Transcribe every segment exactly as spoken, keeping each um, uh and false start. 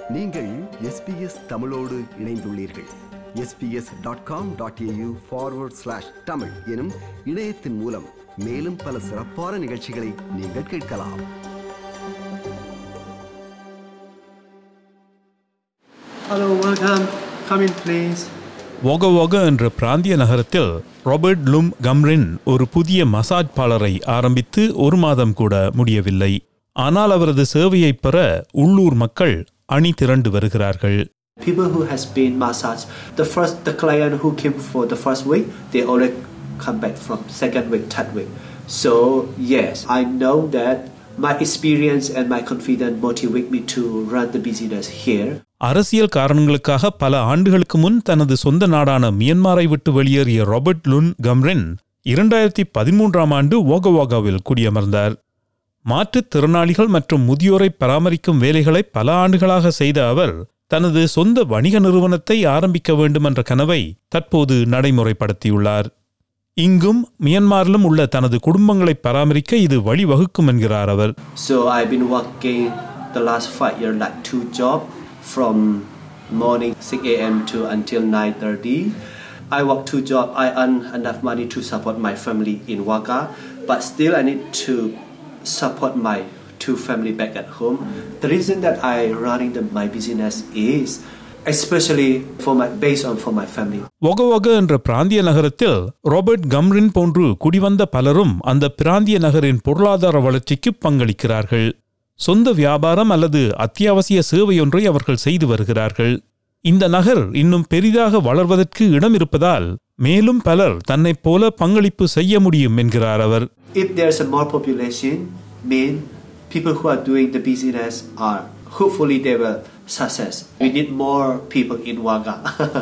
நீங்கள் எஸ்பிஎஸ் தமிழோடு இணைந்துள்ளீர்கள். S B S dot com dot A U forward slash Tamil எனும் இணையத்தின் மூலம் மேலும் பல சிறப்பான நிகழ்ச்சிகளை நீங்கள் கேட்கலாம். Hello, welcome. Come in, please. வோக வோக என்ற பிராந்திய நகரத்தில் ராபர்ட் லும் கம்ரின் ஒரு புதிய மசாஜ் பார்லரை ஆரம்பித்து ஒரு மாதம் கூட முடியவில்லை. ஆனால் அவரது சேவையை பெற உள்ளூர் மக்கள் அணி திரண்டு வருகிறார்கள். People who has been massaged, the first the client who came for the first week, they already come back from second week, third week. So yes, I know that my experience and my confidence motivate me to run the business here. அரசியல் காரணங்களுக்காக பல ஆண்டுகளுக்கு முன் தனது சொந்த நாடான மியன்மாரை விட்டு வெளியேறிய ராபர்ட் லுன் கம்ரின் இரண்டாயிரத்தி பதிமூன்றாம் ஆண்டு வோக வோகாவில் குடியமர்ந்தார். மாற்றுத்திறனாளிகள் மற்றும் முதியோரை பராமரிக்கும் வேலைகளை பல ஆண்டுகளாக செய்த அவர் தனது சொந்த வணிக நிறுவனத்தை ஆரம்பிக்க வேண்டும் என்ற கனவை தற்போது நடைமுறைப்படுத்தியுள்ளார். இங்கும் மியன்மாரிலும் உள்ள தனது குடும்பங்களை பராமரிக்க இது வழிவகுக்கும் என்கிறார் அவர். So I've been working the last five years like two jobs from morning six a.m. to until nine thirty. I work two jobs. I earn enough money to support my family in Wagga, but still I need to support my two family back at home. The reason that I running the, my business is especially for my based on for my family. வோக வோக என்ற பிராந்திய நகரத்தில் Robert கம்ரின் போன்று குடிவந்த பலரும் அந்த பிராந்திய நகரின் பொருளாதார வளர்ச்சிக்கு பங்களிக்கிறார்கள். சொந்த வியாபாரம் அல்லது அத்தியாவசிய சேவையொன்றை அவர்கள் செய்து வருகிறார்கள். இந்த நகர் இன்னும் பெரிதாக வளர்வதற்கு இடம் இருப்பதால் மேலும் பலர் தன்னைப் போல பங்களிப்பு செய்ய முடியும் என்கிறார் அவர். If there's a more population, mean people who are doing the business are hopefully they will success. We need more people in Wagga.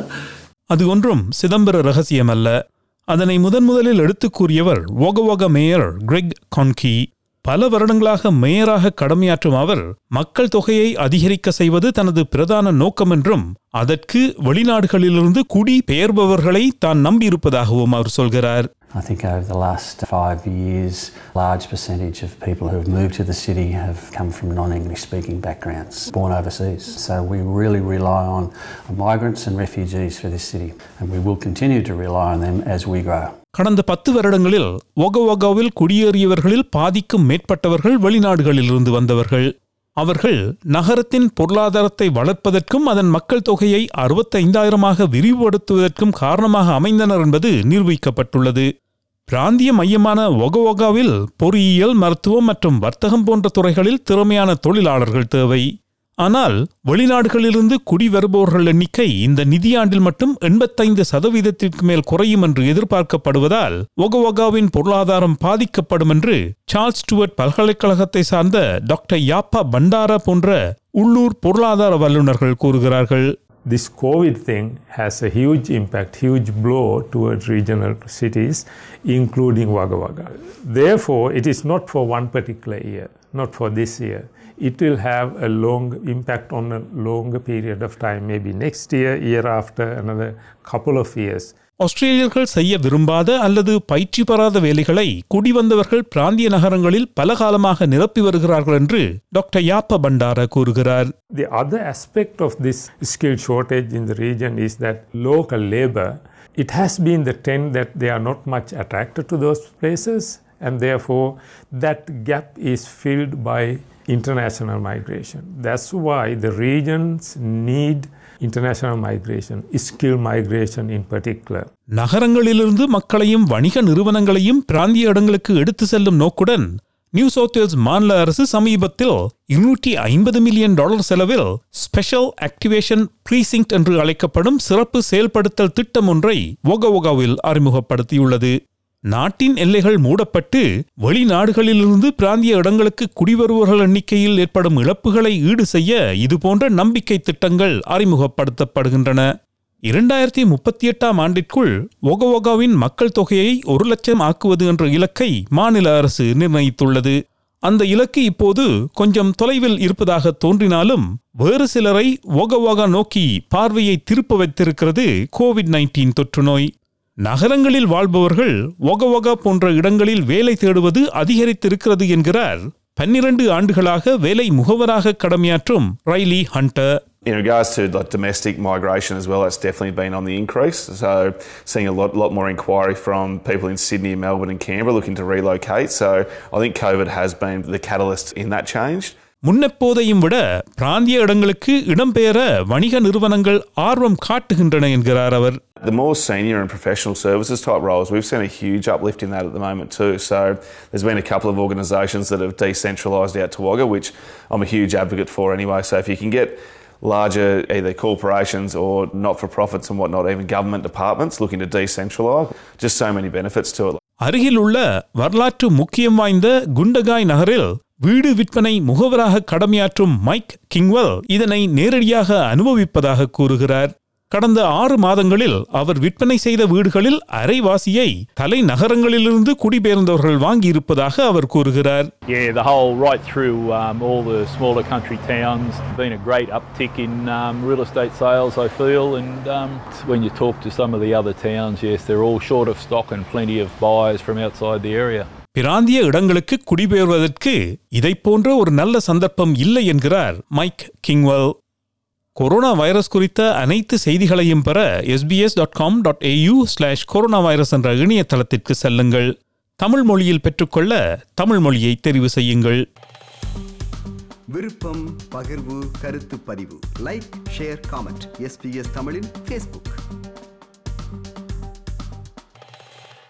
அது ஒன்றும் சிதம்பர ரகசியம் அல்ல. அதனை முதன் முதலில் எடுத்துக் கூறியவர் வோக வோக மேயர் கிரெக் கான்கி. பல வருடங்களாக மேயராக கடமையாற்றும் அவர் மக்கள் தொகையை அதிகரிக்க செய்வது தனது பிரதான நோக்கம் என்றும் அதற்கு வெளிநாடுகளிலிருந்து குடி பெயர்பவர்களை தான் நம்பியிருப்பதாகவும் அவர் சொல்கிறார். I think over the last five years, a large percentage of people who have moved to the city have come from non-English speaking backgrounds, born overseas. So we really rely on migrants and refugees for this city, and we will continue to rely on them as we grow. கடந்த பத்து வருடங்களில் வோக வோகாவில் குடியேறியவர்களில் பாதிக்கும் மேற்பட்டவர்கள் வெளிநாடுகளிலிருந்து வந்தவர்கள். அவர்கள் நகரத்தின் பொருளாதாரத்தை வளர்ப்பதற்கும் அதன் மக்கள் தொகையை அறுபத்தைந்தாயிரமாக விரிவுபடுத்துவதற்கும் காரணமாக அமைந்தனர் என்பது நிரூபிக்கப்பட்டுள்ளது. பிராந்திய மையமான வோக வோகாவில் பொறியியல், மருத்துவம் மற்றும் வர்த்தகம் போன்ற துறைகளில் திறமையான தொழிலாளர்கள் தேவை. ஆனால் வெளிநாடுகளிலிருந்து குடி வருபவர்கள் எண்ணிக்கை இந்த நிதியாண்டில் மட்டும் எண்பத்தைந்து சதவீதத்திற்கு மேல் குறையும் என்று எதிர்பார்க்கப்படுவதால் வோக வோகாவின் பொருளாதாரம் பாதிக்கப்படும் என்று சார்ல்ஸ் ஸ்டூவர்ட் பல்கலைக்கழகத்தை சார்ந்த டாக்டர் யாப்பா பண்டாரா போன்ற உள்ளூர் பொருளாதார வல்லுநர்கள் கூறுகிறார்கள். This COVID thing has a huge impact, huge blow towards regional cities, including Wagga Wagga. Therefore, it is not for one particular year, not for this year. It will have a long impact on a longer period of time, maybe next year, year after, another couple of years. ஆஸ்திரேலியர்கள் செய்ய விரும்பாத அல்லது பயிற்சி பெறாத வேலைகளை குடிவந்தவர்கள் பிராந்திய நகரங்களில் பல காலமாக நிரப்பி வருகிறார்கள் என்று டாக்டர் யாப்பா பண்டாரா கூறுகிறார். The other aspect of this skill shortage in the region is that local labor, it has been the trend that they are not much attracted to those places, and therefore that gap is filled by international migration. That's why the regions need international migration, skill migration in particular. நகரங்களிலிருந்து மக்களையும் வணிக நிறுவனங்களையும் பிராந்திய இடங்களுக்கு எடுத்து செல்லும் நோக்குடன் new south Wales மாநில அரசு சமீபத்தில் இருநூற்றி ஐம்பது மில்லியன் டாலர் செலவில் ஸ்பெஷல் ஆக்டிவேஷன் ப்ரீசிங்க்ட் என்று அழைக்கப்படும் சிறப்பு செயல்படுத்தல் திட்டம் ஒன்றை வோக வோகாவில் அறிமுகப்படுத்தியுள்ளது. நாட்டின் எல்லைகள் மூடப்பட்டு வெளிநாடுகளிலிருந்து பிராந்திய இடங்களுக்கு குடிவருவர்கள் எண்ணிக்கையில் ஏற்படும் இழப்புகளை ஈடு செய்ய இதுபோன்ற நம்பிக்கை திட்டங்கள் அறிமுகப்படுத்தப்படுகின்றன. இரண்டாயிரத்தி முப்பத்தி எட்டாம் ஆண்டிற்குள் வோக வோகாவின் மக்கள் தொகையை ஒரு லட்சம் ஆக்குவது என்ற இலக்கை மாநில அரசு நிர்ணயித்துள்ளது. அந்த இலக்கு இப்போது கொஞ்சம் தொலைவில் இருப்பதாக தோன்றினாலும் வேறு சிலரை வோக வோகா நோக்கி பார்வையை திருப்ப வைத்திருக்கிறது கோவிட் நைன்டீன் தொற்று நோய். நகரங்களில் வாழ்பவர்கள் வோக வோகா போன்ற இடங்களில் வேலை தேடுவது அதிகரித்திருக்கிறது என்கிறார் பன்னிரண்டு ஆண்டுகளாக வேலை முகவராக கடமையாற்றும் Riley Hunter. In regards to like domestic migration as well, that's definitely been on the increase. So seeing a lot, lot more inquiry from people in Sydney, Melbourne and Canberra looking to relocate. So I think COVID has been the catalyst in that change. முன்னெப்போதையும் விட பிராந்திய இடங்களுக்கு இடம்பெயர வணிக நிறுவனங்கள் ஆர்வம் காட்டுகின்றன என்கிறார் அவர். The more senior and professional services type roles, we've seen a huge uplift in that at the moment too. So there's been a couple of organisations that have decentralised out to Wagga, which I'm a huge advocate for anyway. So if you can get larger either corporations or not-for-profits and whatnot, even government departments looking to decentralise, just so many benefits to it. அருகில் உள்ள வரலாற்று முக்கியம் வாய்ந்த குண்டகாய் நகரில் வீடு விற்பனை முகவராக கடமையாற்றும் mic கிங்வெல் இதனை நேரடியாக அனுபவிப்பதாக கூறுகிறார். கடந்த ஆறு மாதங்களில் அவர் விற்பனை செய்த வீடுகளில் அரைவாசியை தலைநகரங்களிலிருந்து குடிபெயர்ந்தவர்கள் வாங்கியிருப்பதாக அவர் கூறுகிறார். Yeah, the whole right through um, all the smaller country towns, been a great uptick in um, real estate sales, I feel, and um, when you talk to some of the other towns, yes, they're all short of stock and plenty of buyers from outside the area. பிராந்திய இடங்களுக்கு குடிபெயர்வதற்கு இதைப் போன்ற ஒரு நல்ல சந்தர்ப்பம் இல்லை என்கிறார் mic கிங்வெல். Corona virus குறித்த அனைத்து செய்திகளையும் பெற SBS dot com dot AU slash corona virus என்ற இணையதளத்திற்கு செல்லுங்கள். தமிழ் மொழியில் பெற்றுக்கொள்ள தமிழ் மொழியை தெரிவு செய்யுங்கள். விருப்பம், பகிர்வு, கருத்து பதிவு, லைக், ஷேர், காமெண்ட். எஸ்பிஎஸ் தமிழின் ஃபேஸ்புக்.